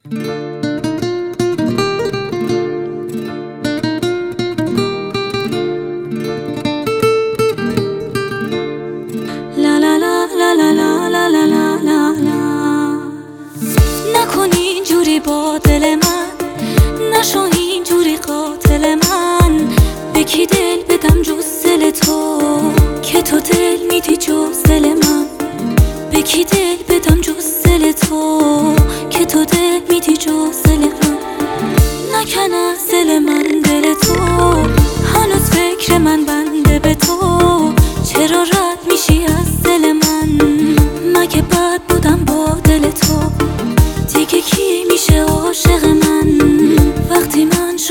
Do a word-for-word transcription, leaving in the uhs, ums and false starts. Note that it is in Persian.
لا لا لا لا لا لا لا لا لا لا لا نکن اینجوری با دل من، نشو اینجوری قاتل من. به کی دل بدم جز دل تو که تو دل میدی جز دل من؟ به کی دل بدم جز دل تو که تو دل میدی جز دل من؟ نکن از دل من دل تو، هنوز فکر من بنده به تو. چرا رد میشی از دل من؟ مگه بد بودم با دل تو؟ دیگه کی میشه عاشق من وقتی من